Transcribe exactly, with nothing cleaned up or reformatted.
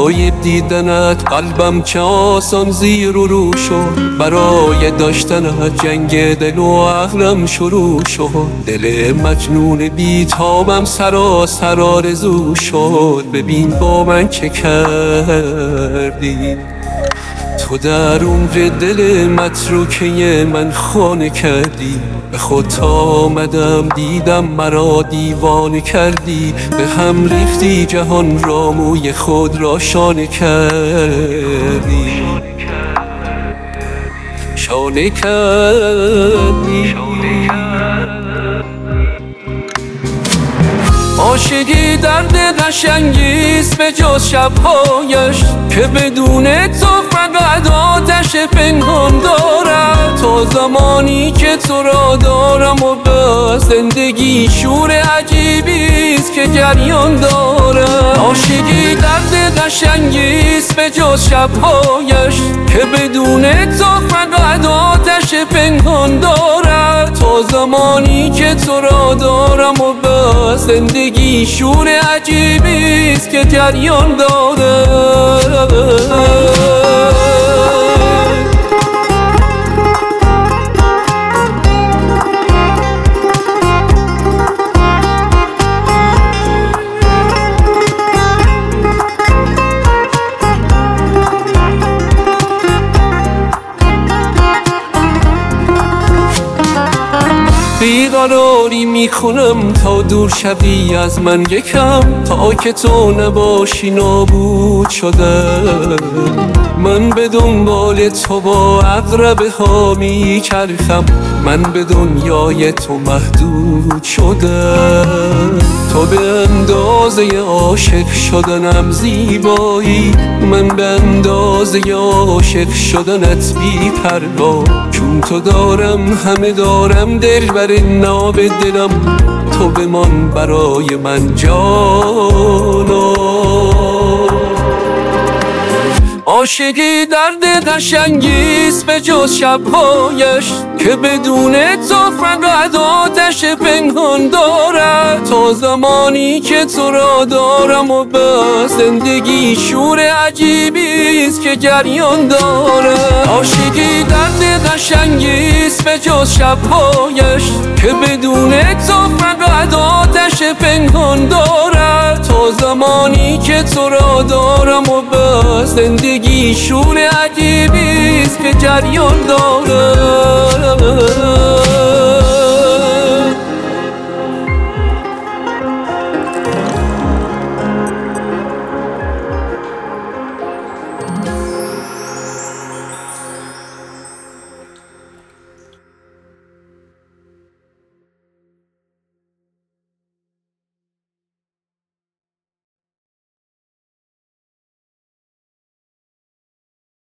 برای دیدنت قلبم چه آسان زیر و رو شد، برای داشتنت جنگ دل و عقلم شروع شد. دل مجنون بیتابم سراسر آرزو شد، ببین با من چه کردی. تو در عمر دل متروکه من خانه کردی، به خود آمدم دیدم مرا دیوانه کردی. به هم ریختی جهان را، موی خود را شانه کردی، شانه کردی. عاشقی درد قشنگیست به جز شبهایش، که بدون تو فقط آتش پنهان دارم. تا زمانی که تو را دارم و به زندگی شور عجیبیست که جریان دارم. عاشقی درد قشنگیست به جز شبهایش، که بدون تو فقط آتش پنهان دارم. تا زمانی که تو را دارم و به زندگی شور عجیبیست که جریان داره. بیقراری میکنم تا دور شوی از من یکم، تا که تو نباشی نابود شدم. من به دنبال تو با عقربه ها میچرخم، من به دنیای تو محدود شدم. تو به اندازه عاشق شدنم زیبایی، من به اندازه عاشق شدنت بی پروا. چون تو دارم همه دارم، دل بر ناب دلم تو بمان برای من جانا. عاشقی درد قشنگیست به جز شبهایش، که بدون تو فقط آتش پنهان دارد. تا زمانی که تو را دارم و به زندگی شور عجیبیست که جریان دارد. عاشقی درد قشنگیست به جز شبهایش، که بدون تو فقط آتش پنهان دارد. تا زمانی که تو را دارم و به زندگی شور عجیبیست که جریان داره.